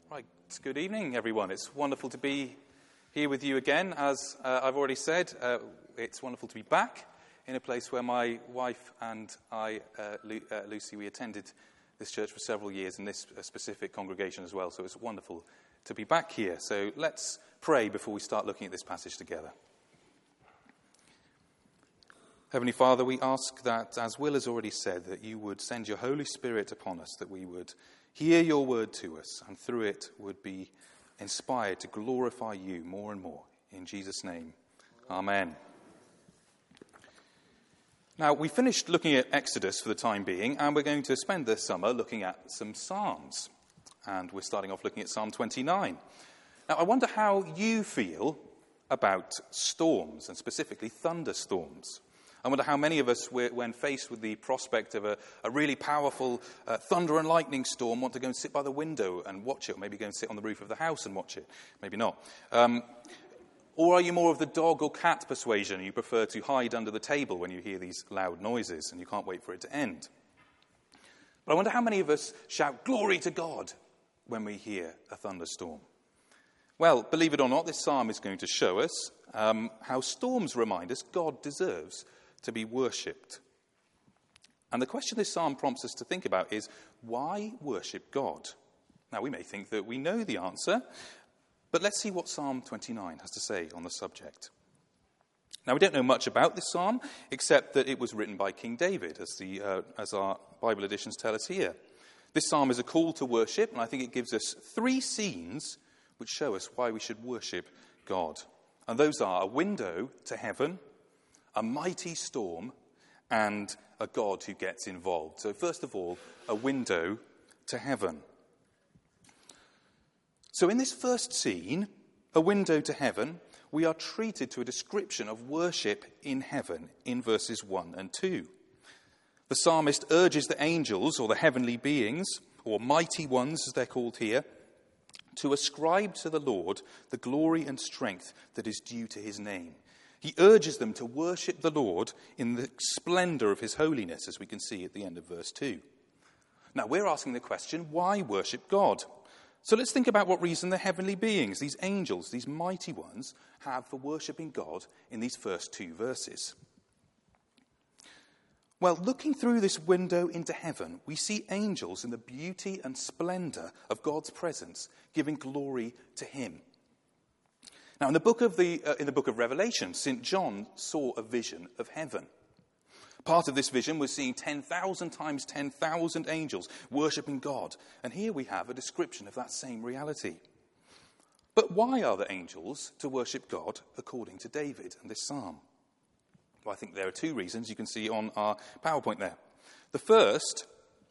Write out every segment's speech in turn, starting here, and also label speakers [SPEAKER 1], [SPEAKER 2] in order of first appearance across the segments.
[SPEAKER 1] Right, good evening, everyone. It's wonderful to be here with you again. As I've already said, it's wonderful to be back in a place where my wife and I, Lucy, we attended this church for several years in this specific congregation as well. So it's wonderful to be back here. So let's pray before we start looking at this passage together. Heavenly Father, we ask that, as Will has already said, that you would send your Holy Spirit upon us, that we would hear your word to us, and through it would be inspired to glorify you more and more. In Jesus' name, amen. Now, we finished looking at Exodus for the time being, and we're going to spend this summer looking at some Psalms. And we're starting off looking at Psalm 29. Now, I wonder how you feel about storms, and specifically thunderstorms. I wonder how many of us, when faced with the prospect of a really powerful thunder and lightning storm, want to go and sit by the window and watch it, or maybe go and sit on the roof of the house and watch it. Maybe not. Or are you more of the dog or cat persuasion, and you prefer to hide under the table when you hear these loud noises and you can't wait for it to end? But I wonder how many of us shout, "Glory to God," when we hear a thunderstorm. Well, believe it or not, this psalm is going to show us how storms remind us God deserves to be worshipped. And the question this psalm prompts us to think about is, why worship God? Now, we may think that we know the answer, but let's see what Psalm 29 has to say on the subject. Now, we don't know much about this psalm, except that it was written by King David, as our Bible editions tell us here. This psalm is a call to worship, and I think it gives us three scenes which show us why we should worship God. And those are a window to heaven, a mighty storm, and a God who gets involved. So first of all, a window to heaven. So in this first scene, a window to heaven, we are treated to a description of worship in heaven in verses 1 and 2. The psalmist urges the angels, or the heavenly beings, or mighty ones as they're called here, to ascribe to the Lord the glory and strength that is due to his name. He urges them to worship the Lord in the splendor of his holiness, as we can see at the end of verse 2. Now, we're asking the question, why worship God? So let's think about what reason the heavenly beings, these angels, these mighty ones, have for worshipping God in these first two verses. Well, looking through this window into heaven, we see angels in the beauty and splendor of God's presence, giving glory to him. Now, in the book of Revelation, St. John saw a vision of heaven. Part of this vision was seeing 10,000 times 10,000 angels worshipping God. And here we have a description of that same reality. But why are the angels to worship God according to David and this psalm? Well, I think there are two reasons you can see on our PowerPoint there. The first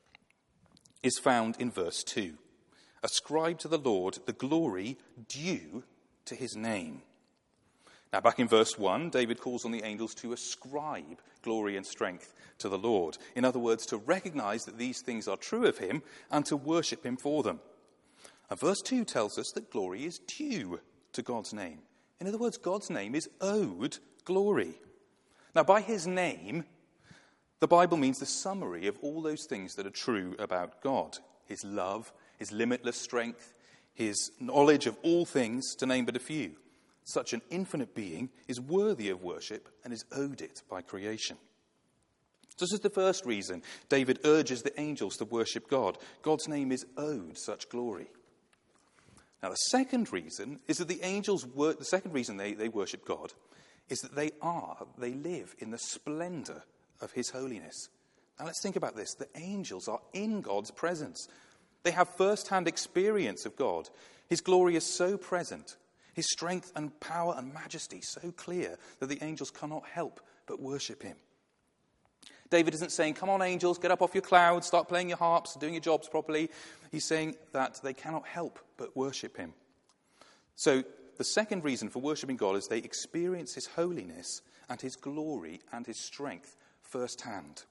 [SPEAKER 1] is found in verse 2. Ascribe to the Lord the glory due to his name. Now, back in verse 1, David calls on the angels to ascribe glory and strength to the Lord. In other words, to recognize that these things are true of him and to worship him for them. And verse 2 tells us that glory is due to God's name. In other words, God's name is owed glory. Now, by his name, the Bible means the summary of all those things that are true about God. His love, his limitless strength, his knowledge of all things, to name but a few. Such an infinite being is worthy of worship and is owed it by creation. So this is the first reason David urges the angels to worship God. God's name is owed such glory. Now, the second reason is that the second reason they worship God is that they live in the splendor of his holiness. Now, let's think about this. The angels are in God's presence. They have first-hand experience of God. His glory is so present, his strength and power and majesty so clear that the angels cannot help but worship him. David isn't saying, "Come on, angels, get up off your clouds, start playing your harps, doing your jobs properly." He's saying that they cannot help but worship him. So the second reason for worshipping God is they experience his holiness and his glory and his strength firsthand.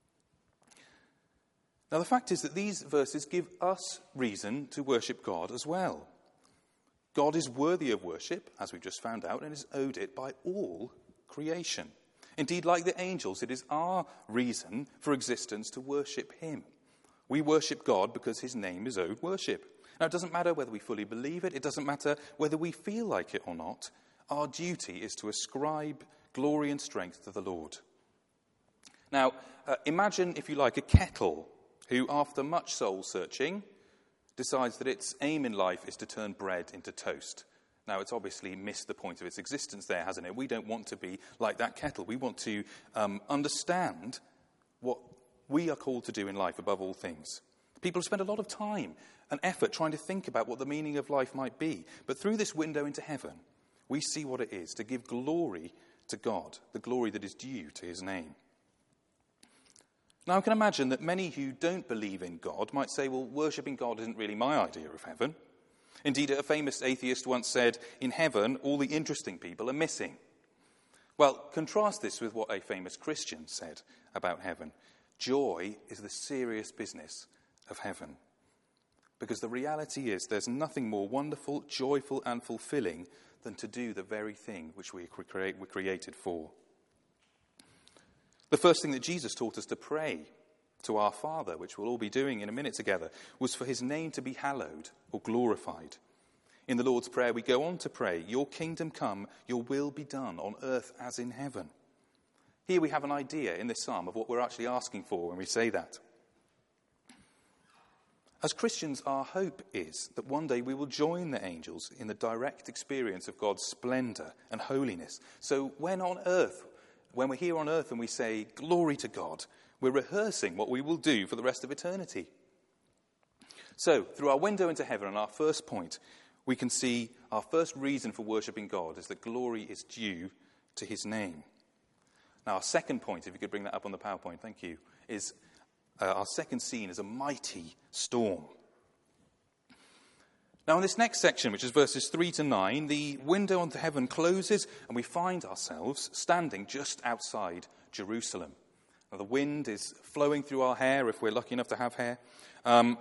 [SPEAKER 1] Now, the fact is that these verses give us reason to worship God as well. God is worthy of worship, as we've just found out, and is owed it by all creation. Indeed, like the angels, it is our reason for existence to worship him. We worship God because his name is owed worship. Now, it doesn't matter whether we fully believe it. It doesn't matter whether we feel like it or not. Our duty is to ascribe glory and strength to the Lord. Now, imagine, if you like, a kettle who, after much soul-searching, decides that its aim in life is to turn bread into toast. Now, it's obviously missed the point of its existence there, hasn't it? We don't want to be like that kettle. We want to understand what we are called to do in life above all things. People have spent a lot of time and effort trying to think about what the meaning of life might be. But through this window into heaven, we see what it is to give glory to God, the glory that is due to his name. Now, I can imagine that many who don't believe in God might say, well, worshipping God isn't really my idea of heaven. Indeed, a famous atheist once said, in heaven, all the interesting people are missing. Well, contrast this with what a famous Christian said about heaven. Joy is the serious business of heaven. Because the reality is there's nothing more wonderful, joyful, and fulfilling than to do the very thing which we were created for. The first thing that Jesus taught us to pray to our Father, which we'll all be doing in a minute together, was for his name to be hallowed or glorified. In the Lord's Prayer, we go on to pray, your kingdom come, your will be done on earth as in heaven. Here we have an idea in this psalm of what we're actually asking for when we say that. As Christians, our hope is that one day we will join the angels in the direct experience of God's splendor and holiness. So when we're here on earth and we say, glory to God, we're rehearsing what we will do for the rest of eternity. So, through our window into heaven and our first point, we can see our first reason for worshipping God is that glory is due to his name. Now, our second point, if you could bring that up on the PowerPoint, thank you, is our second scene is a mighty storm. Now, in this next section, which is verses 3 to 9, the window onto heaven closes and we find ourselves standing just outside Jerusalem. Now, the wind is flowing through our hair, if we're lucky enough to have hair. And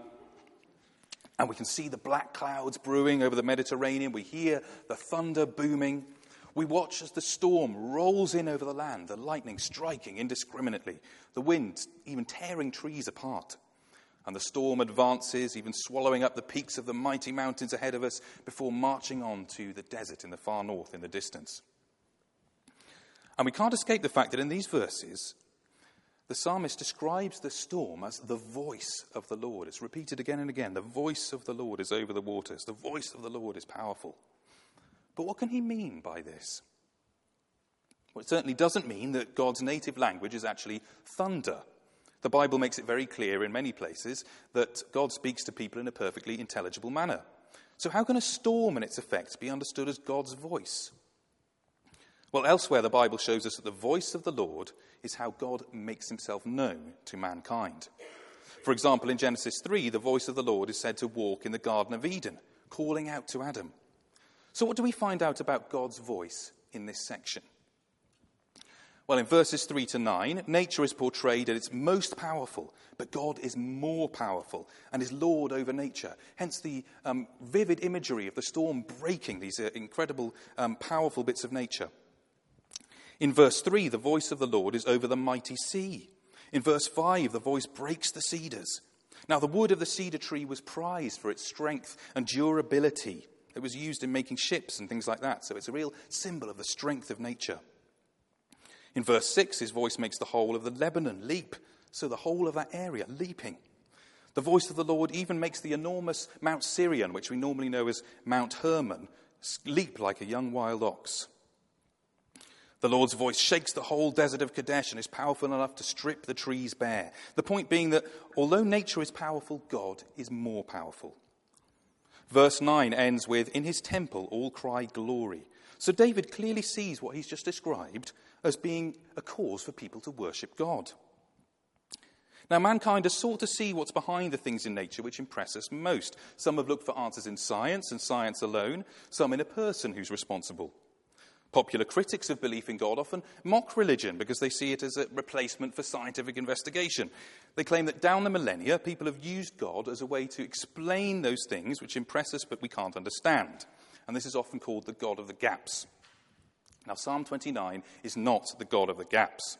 [SPEAKER 1] we can see the black clouds brewing over the Mediterranean. We hear the thunder booming. We watch as the storm rolls in over the land, the lightning striking indiscriminately, the wind even tearing trees apart. And the storm advances, even swallowing up the peaks of the mighty mountains ahead of us before marching on to the desert in the far north in the distance. And we can't escape the fact that in these verses, the psalmist describes the storm as the voice of the Lord. It's repeated again and again. The voice of the Lord is over the waters. The voice of the Lord is powerful. But what can he mean by this? Well, it certainly doesn't mean that God's native language is actually thunder. The Bible makes it very clear in many places that God speaks to people in a perfectly intelligible manner. So how can a storm and its effects be understood as God's voice? Well, elsewhere the Bible shows us that the voice of the Lord is how God makes himself known to mankind. For example, in Genesis 3, the voice of the Lord is said to walk in the Garden of Eden, calling out to Adam. So what do we find out about God's voice in this section? Well, in verses 3 to 9, nature is portrayed at its most powerful, but God is more powerful and is Lord over nature. Hence the vivid imagery of the storm breaking these incredible, powerful bits of nature. In verse 3, the voice of the Lord is over the mighty sea. In verse 5, the voice breaks the cedars. Now, the wood of the cedar tree was prized for its strength and durability. It was used in making ships and things like that, so it's a real symbol of the strength of nature. In verse 6, his voice makes the whole of the Lebanon leap, so the whole of that area leaping. The voice of the Lord even makes the enormous Mount Sirion, which we normally know as Mount Hermon, leap like a young wild ox. The Lord's voice shakes the whole desert of Kadesh and is powerful enough to strip the trees bare. The point being that although nature is powerful, God is more powerful. Verse 9 ends with, in his temple all cry glory. So David clearly sees what he's just described as being a cause for people to worship God. Now, mankind has sought to see what's behind the things in nature which impress us most. Some have looked for answers in science and science alone, some in a person who's responsible. Popular critics of belief in God often mock religion because they see it as a replacement for scientific investigation. They claim that down the millennia, people have used God as a way to explain those things which impress us but we can't understand. And this is often called the God of the gaps. Now, Psalm 29 is not the God of the gaps.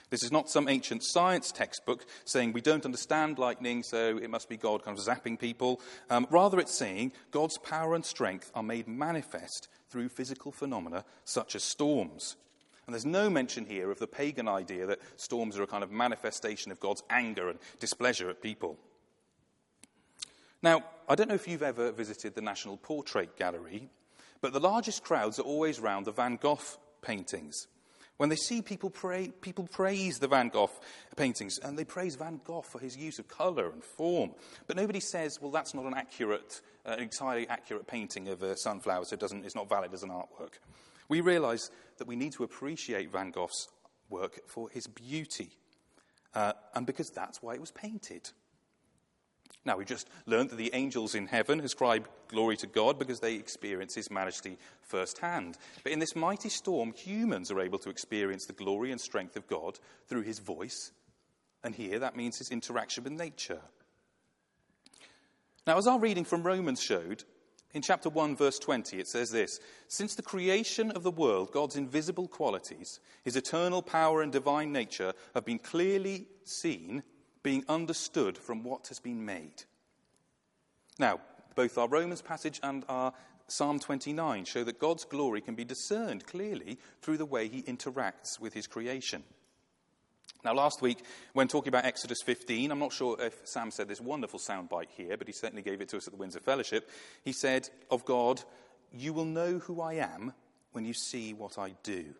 [SPEAKER 1] This is not some ancient science textbook saying we don't understand lightning, so it must be God kind of zapping people. Rather, it's saying God's power and strength are made manifest through physical phenomena such as storms. And there's no mention here of the pagan idea that storms are a kind of manifestation of God's anger and displeasure at people. Now, I don't know if you've ever visited the National Portrait Gallery, but the largest crowds are always round the Van Gogh paintings. When they see people praise the Van Gogh paintings, and they praise Van Gogh for his use of colour and form. But nobody says, well, that's not an entirely accurate painting of a sunflower, so it's not valid as an artwork. We realise that we need to appreciate Van Gogh's work for his beauty, and because that's why it was painted. Now, we've just learned that the angels in heaven ascribe glory to God because they experience his majesty firsthand. But in this mighty storm, humans are able to experience the glory and strength of God through his voice. And here, that means his interaction with nature. Now, as our reading from Romans showed, in chapter 1, verse 20, it says this: "Since the creation of the world, God's invisible qualities, his eternal power and divine nature, have been clearly seen, being understood from what has been made." Now, both our Romans passage and our Psalm 29 show that God's glory can be discerned clearly through the way he interacts with his creation. Now, last week, when talking about Exodus 15, I'm not sure if Sam said this wonderful soundbite here, but he certainly gave it to us at the Windsor Fellowship. He said of God, "You will know who I am when you see what I do."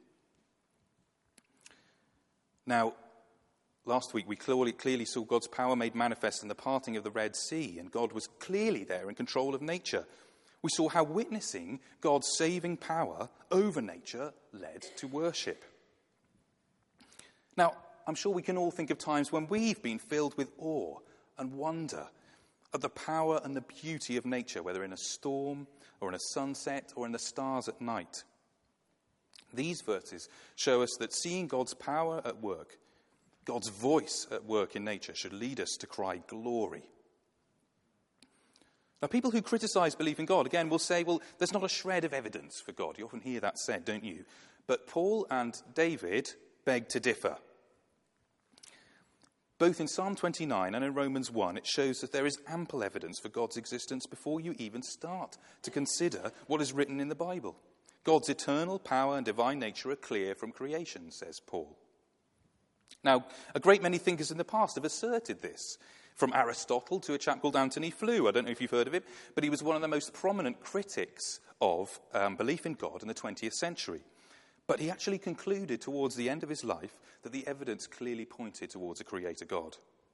[SPEAKER 1] Now, last week, we clearly saw God's power made manifest in the parting of the Red Sea, and God was clearly there in control of nature. We saw how witnessing God's saving power over nature led to worship. Now, I'm sure we can all think of times when we've been filled with awe and wonder at the power and the beauty of nature, whether in a storm or in a sunset or in the stars at night. These verses show us that seeing God's power at work, God's voice at work in nature, should lead us to cry glory. Now, people who criticize belief in God, again, will say, well, there's not a shred of evidence for God. You often hear that said, don't you? But Paul and David beg to differ. Both in Psalm 29 and in Romans 1, it shows that there is ample evidence for God's existence before you even start to consider what is written in the Bible. God's eternal power and divine nature are clear from creation, says Paul. Now, a great many thinkers in the past have asserted this, from Aristotle to a chap called Antony Flew. I don't know if you've heard of him, but he was one of the most prominent critics of belief in God in the 20th century. But he actually concluded towards the end of his life that the evidence clearly pointed towards a creator God.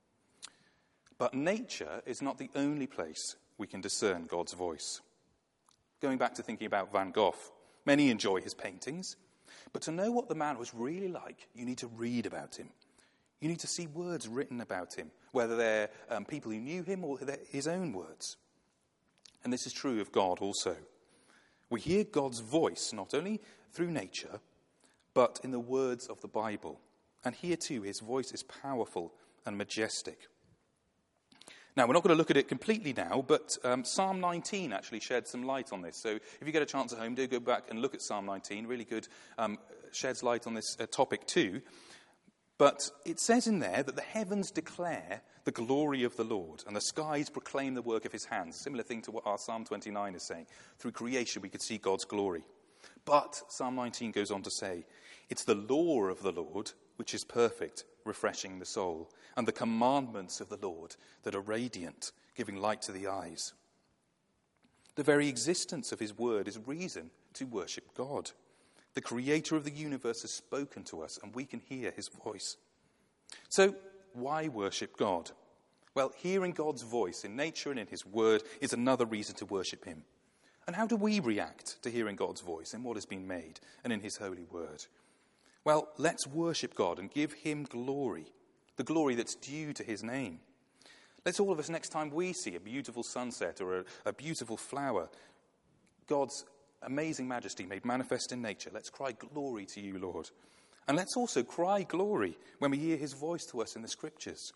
[SPEAKER 1] But nature is not the only place we can discern God's voice. Going back to thinking about Van Gogh, many enjoy his paintings, but to know what the man was really like, you need to read about him. You need to see words written about him, whether they're people who knew him or they're his own words. And this is true of God also. We hear God's voice not only through nature, but in the words of the Bible. And here too, his voice is powerful and majestic. Now, we're not going to look at it completely now, but Psalm 19 actually shed some light on this. So if you get a chance at home, do go back and look at Psalm 19. Really good, sheds light on this topic too. But it says in there that the heavens declare the glory of the Lord, and the skies proclaim the work of his hands. Similar thing to what our Psalm 29 is saying. Through creation, we could see God's glory. But Psalm 19 goes on to say, it's the law of the Lord which is perfect, refreshing the soul, and the commandments of the Lord that are radiant, giving light to the eyes. The very existence of his word is reason to worship God. The creator of the universe has spoken to us, and we can hear his voice. So, why worship God? Well, hearing God's voice in nature and in his word is another reason to worship him. And how do we react to hearing God's voice in what has been made and in his holy word? Well, let's worship God and give him glory, the glory that's due to his name. Let's all of us, next time we see a beautiful sunset or a beautiful flower, God's amazing majesty made manifest in nature, let's cry glory to you, Lord. And let's also cry glory when we hear his voice to us in the scriptures.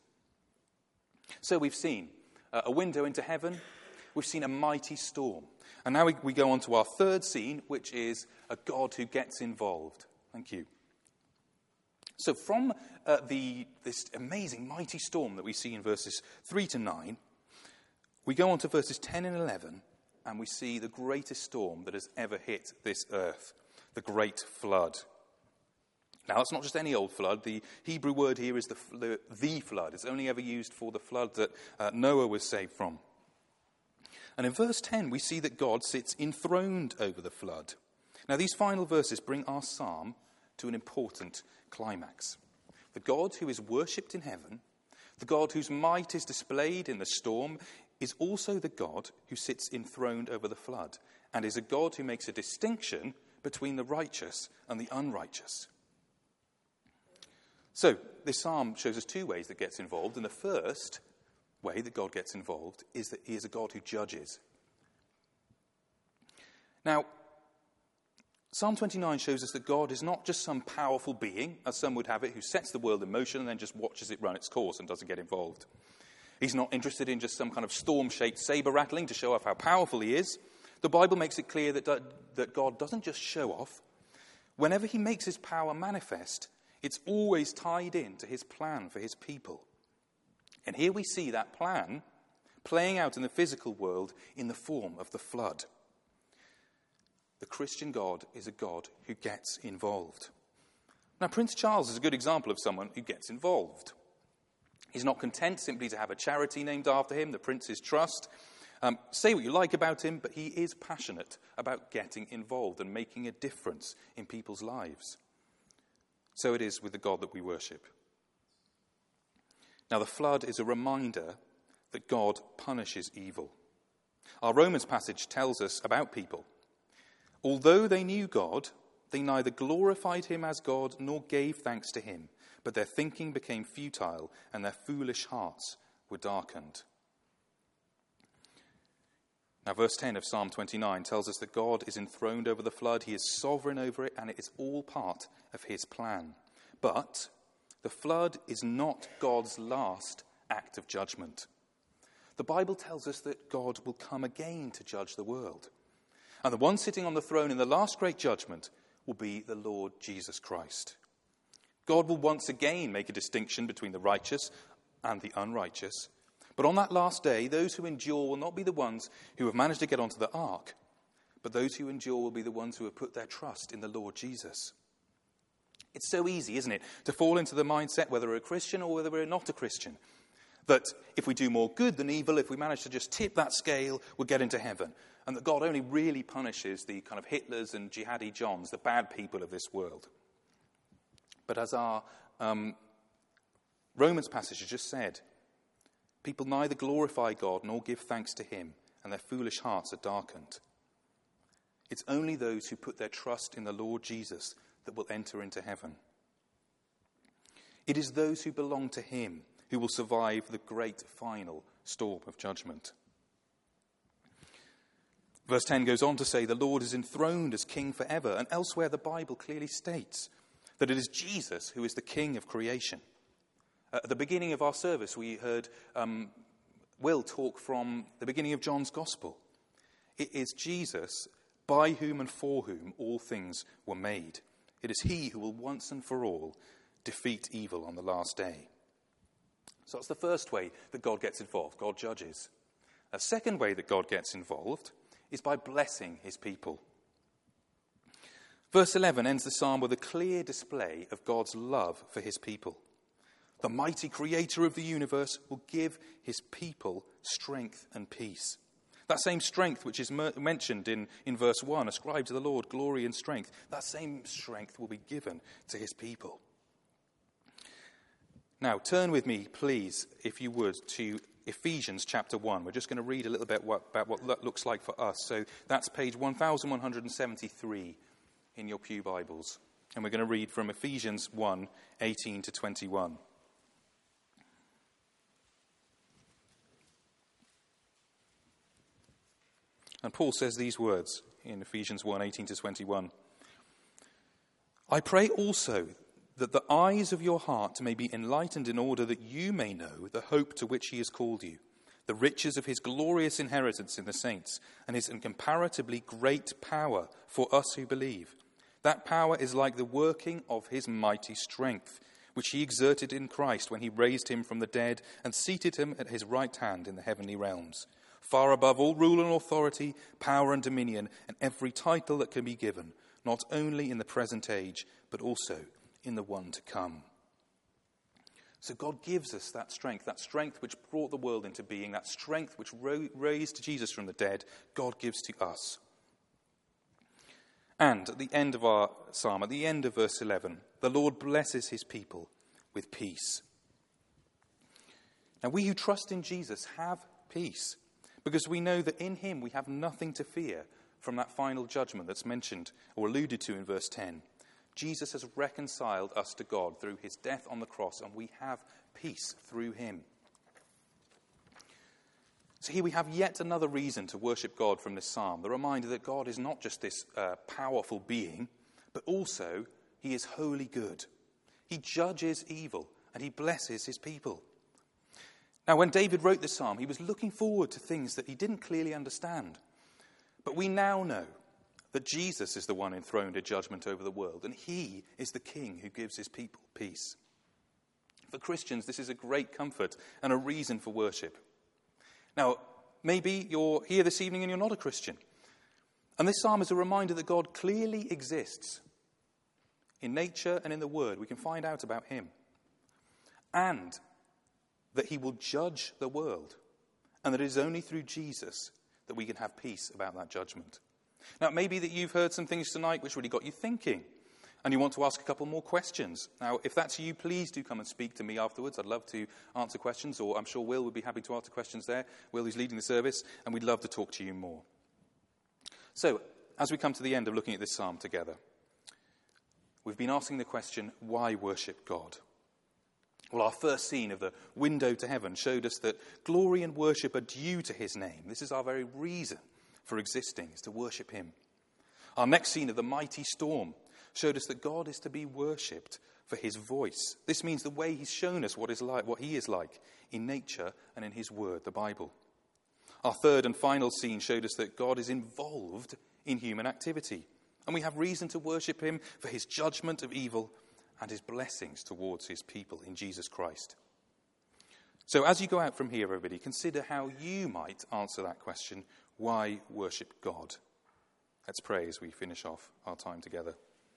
[SPEAKER 1] So we've seen a window into heaven. We've seen a mighty storm. And now we go on to our third scene, which is a God who gets involved. Thank you. So from this amazing, mighty storm that we see in verses 3 to 9, we go on to verses 10 and 11, and we see the greatest storm that has ever hit this earth, the Great Flood. Now, it's not just any old flood. The Hebrew word here is the flood. It's only ever used for the flood that Noah was saved from. And in verse 10, we see that God sits enthroned over the flood. Now, these final verses bring our psalm to an important climax. The God who is worshipped in heaven, the God whose might is displayed in the storm, is also the God who sits enthroned over the flood, and is a God who makes a distinction between the righteous and the unrighteous. So, this psalm shows us two ways that gets involved, and the first way that God gets involved is that he is a God who judges. Now, Psalm 29 shows us that God is not just some powerful being, as some would have it, who sets the world in motion and then just watches it run its course and doesn't get involved. He's not interested in just some kind of storm-shaped saber rattling to show off how powerful he is. The Bible makes it clear that God doesn't just show off. Whenever he makes his power manifest, it's always tied in to his plan for his people. And here we see that plan playing out in the physical world in the form of the flood. The Christian God is a God who gets involved. Now, Prince Charles is a good example of someone who gets involved. He's not content simply to have a charity named after him, the Prince's Trust. Say what you like about him, but he is passionate about getting involved and making a difference in people's lives. So it is with the God that we worship. Now, the flood is a reminder that God punishes evil. Our Romans passage tells us about people. Although they knew God, they neither glorified him as God nor gave thanks to him, but their thinking became futile and their foolish hearts were darkened. Now, verse 10 of Psalm 29 tells us that God is enthroned over the flood. He is sovereign over it, and it is all part of his plan. But the flood is not God's last act of judgment. The Bible tells us that God will come again to judge the world. And the one sitting on the throne in the last great judgment will be the Lord Jesus Christ. God will once again make a distinction between the righteous and the unrighteous. But on that last day, those who endure will not be the ones who have managed to get onto the ark, but those who endure will be the ones who have put their trust in the Lord Jesus. It's so easy, isn't it, to fall into the mindset, whether we're a Christian or whether we're not a Christian, that if we do more good than evil, if we manage to just tip that scale, we'll get into heaven. And that God only really punishes the kind of Hitlers and jihadi Johns, the bad people of this world. But as our Romans passage has just said, people neither glorify God nor give thanks to him, and their foolish hearts are darkened. It's only those who put their trust in the Lord Jesus that will enter into heaven. It is those who belong to him who will survive the great final storm of judgment. Verse 10 goes on to say, the Lord is enthroned as king forever. And elsewhere the Bible clearly states that it is Jesus who is the king of creation. At the beginning of our service, we heard Will talk from the beginning of John's Gospel. It is Jesus by whom and for whom all things were made. It is he who will once and for all defeat evil on the last day. So that's the first way that God gets involved. God judges. A second way that God gets involved is by blessing his people. Verse 11 ends the psalm with a clear display of God's love for his people. The mighty creator of the universe will give his people strength and peace. That same strength which is mentioned in verse 1, ascribed to the Lord glory and strength, that same strength will be given to his people. Now, turn with me, please, if you would, to Ephesians chapter 1. We're just going to read a little bit about what that looks like for us. So that's page 1173 in your pew Bibles. And we're going to read from Ephesians 1, 18 to 21. And Paul says these words in Ephesians 1, 18 to 21. I pray also that the eyes of your heart may be enlightened in order that you may know the hope to which he has called you, the riches of his glorious inheritance in the saints, and his incomparably great power for us who believe. That power is like the working of his mighty strength, which he exerted in Christ when he raised him from the dead and seated him at his right hand in the heavenly realms, far above all rule and authority, power and dominion, and every title that can be given, not only in the present age, but also in the one to come. So God gives us that strength which brought the world into being, that strength which raised Jesus from the dead, God gives to us. And at the end of our psalm, at the end of verse 11, the Lord blesses his people with peace. Now we who trust in Jesus have peace, because we know that in him we have nothing to fear from that final judgment that's mentioned or alluded to in verse 10. Jesus has reconciled us to God through his death on the cross, and we have peace through him. So here we have yet another reason to worship God from this psalm, the reminder that God is not just this powerful being, but also he is wholly good. He judges evil, and he blesses his people. Now, when David wrote this psalm, he was looking forward to things that he didn't clearly understand. But we now know that Jesus is the one enthroned in judgment over the world, and he is the king who gives his people peace. For Christians, this is a great comfort and a reason for worship. Now, maybe you're here this evening and you're not a Christian. And this psalm is a reminder that God clearly exists. In nature and in the Word, we can find out about him. And that he will judge the world. And that it is only through Jesus that we can have peace about that judgment. Now, it may be that you've heard some things tonight which really got you thinking, and you want to ask a couple more questions. Now, if that's you, please do come and speak to me afterwards. I'd love to answer questions, or I'm sure Will would be happy to answer questions there. Will is leading the service, and we'd love to talk to you more. So, as we come to the end of looking at this psalm together, we've been asking the question, why worship God? Well, our first scene of the window to heaven showed us that glory and worship are due to his name. This is our very reason for existing, is to worship him. Our next scene of the mighty storm showed us that God is to be worshipped for his voice. This means the way he's shown us what he is like in nature and in his word, the Bible. Our third and final scene showed us that God is involved in human activity, and we have reason to worship him for his judgment of evil and his blessings towards his people in Jesus Christ. So as you go out from here, everybody, consider how you might answer that question, why worship God? Let's pray as we finish off our time together.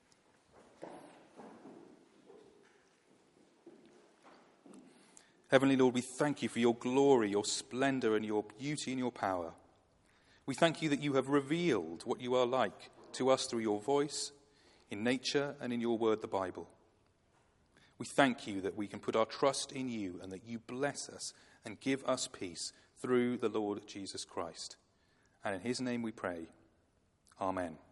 [SPEAKER 1] Heavenly Lord, we thank you for your glory, your splendor, and your beauty and your power. We thank you that you have revealed what you are like to us through your voice, in nature, and in your word, the Bible. We thank you that we can put our trust in you and that you bless us and give us peace through the Lord Jesus Christ. And in his name we pray. Amen.